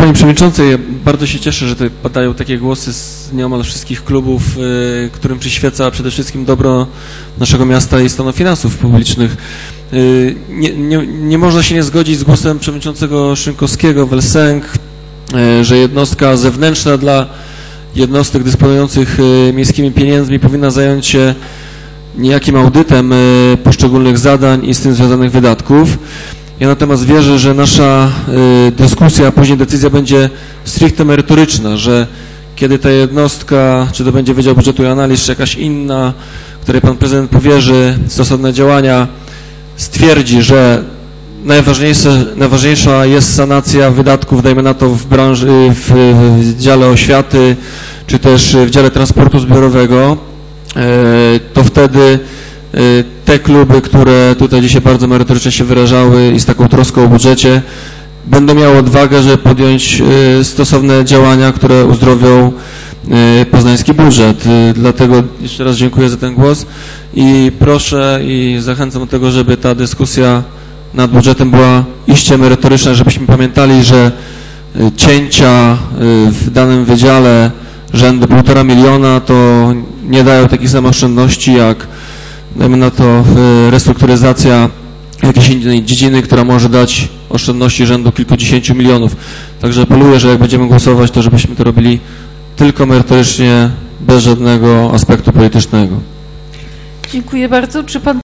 Panie Przewodniczący, bardzo się cieszę, że tutaj padają takie głosy z nieomal wszystkich klubów, którym przyświeca przede wszystkim dobro naszego miasta i stanu finansów publicznych. Nie można się nie zgodzić z głosem przewodniczącego Szynkowskiego w Lsęk, że jednostka zewnętrzna dla jednostek dysponujących miejskimi pieniędzmi powinna zająć się niejakim audytem poszczególnych zadań i z tym związanych wydatków. Ja natomiast wierzę, że nasza dyskusja, a później decyzja będzie stricte merytoryczna, że kiedy ta jednostka, czy to będzie Wydział Budżetu i Analiz, czy jakaś inna, której Pan Prezydent powierzy stosowne działania, stwierdzi, że najważniejsza jest sanacja wydatków, dajmy na to w branży, w dziale oświaty, czy też w dziale transportu zbiorowego, to wtedy te kluby, które tutaj dzisiaj bardzo merytorycznie się wyrażały i z taką troską o budżecie, będą miały odwagę, żeby podjąć stosowne działania, które uzdrowią poznański budżet. Dlatego jeszcze raz dziękuję za ten głos i proszę i zachęcam do tego, żeby ta dyskusja nad budżetem była iście merytoryczna, żebyśmy pamiętali, że cięcia w danym wydziale rzędu 1,5 miliona to nie dają takich samych oszczędności jak, dajmy na to, restrukturyzacja jakiejś innej dziedziny, która może dać oszczędności rzędu kilkudziesięciu milionów. Także apeluję, że jak będziemy głosować, to żebyśmy to robili tylko merytorycznie, bez żadnego aspektu politycznego. Dziękuję bardzo. Czy pan